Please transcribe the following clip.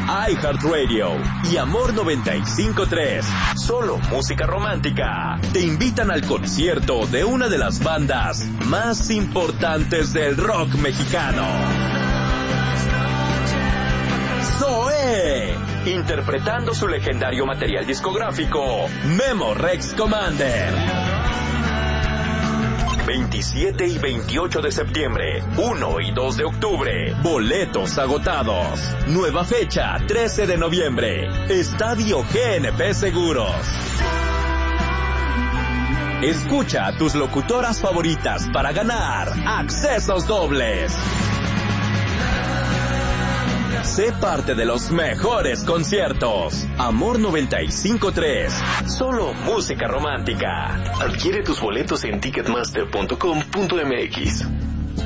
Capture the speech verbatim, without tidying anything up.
iHeartRadio y Amor noventa y cinco punto tres, solo música romántica, te invitan al concierto de una de las bandas más importantes del rock mexicano. Zoé, interpretando su legendario material discográfico, Memo Rex Commander. veintisiete y veintiocho de septiembre, uno y dos de octubre, boletos agotados. Nueva fecha, trece de noviembre, Estadio G N P Seguros. Escucha a tus locutoras favoritas para ganar accesos dobles. Sé parte de los mejores conciertos. Amor noventa y cinco punto tres. Solo música romántica. Adquiere tus boletos en ticketmaster punto com punto m x.